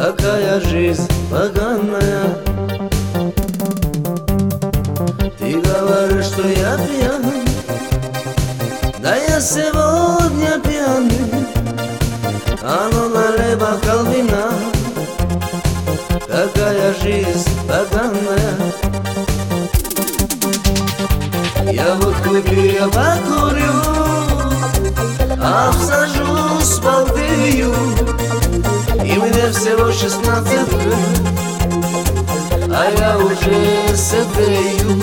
какая жизнь поганая. Ты говоришь, что я пьян, да я сегодня пьяный. А ну налей бокал вина, какая жизнь поганая. Я водку выпью, я покурю, обсажусь, балдею, и мне всего 16 лет, а я уже седею.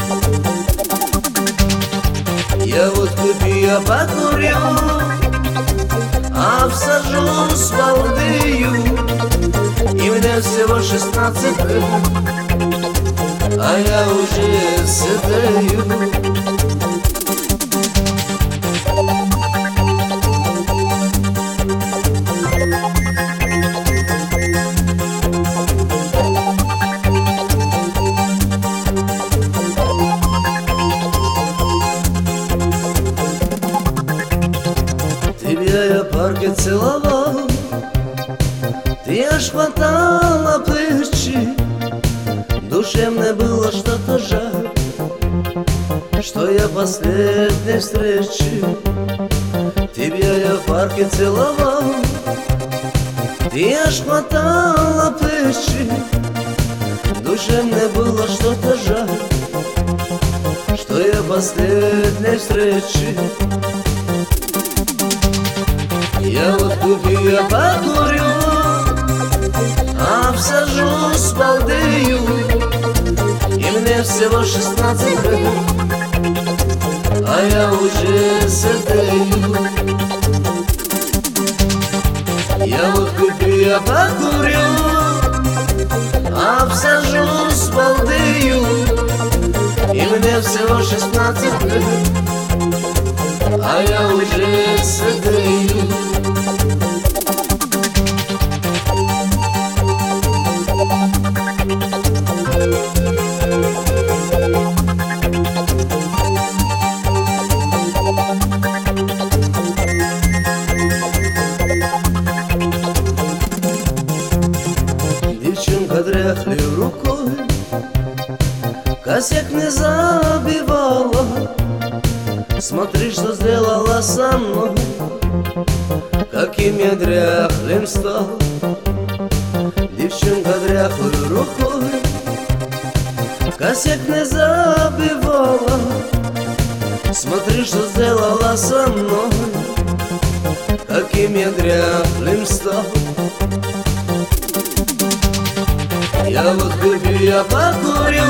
Я водку выпью, я покурю, обсажусь, балдею, и мне всего 16 лет, а я уже седею. Тебя я в парке целовал, ты аж хватала плечи. Душе мне было что-то жаль, что я последней встречи. Тебя я в парке целовал, ты аж хватала плечи. Душе мне было что-то жаль, что я последней встречи. Я вот купил, я покурю, обсажусь, балдею, и мне всего 16 лет, а я уже седею. Я вот купил, я покурю, обсажусь, балдею, и мне всего 16 лет, а я уже седею. Девчонка дряхлей рукой косяк не забивала. Смотри, что сделала со мной, каким я дряхлым стал. Девчонка дряхлой рукой косяк не забивала. Смотри, что сделала со мной, каким я дряхлым стал. Я вот выпью, я покурю,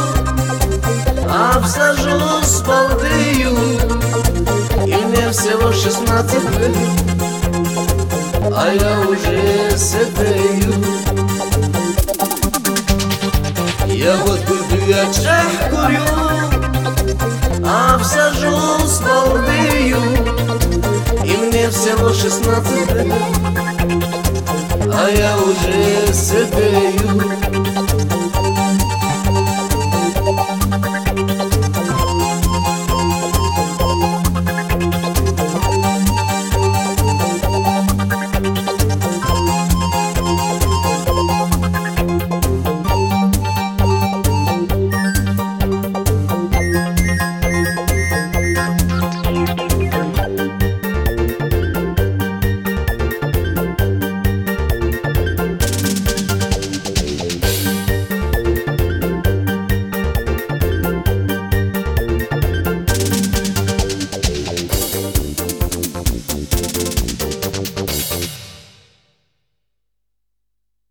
обсажусь, балдею, и мне всего 16 лет, а я уже седею. Я вот выпью, я чай курю, обсажусь, балдею, и мне всего 16 лет, а я уже седею.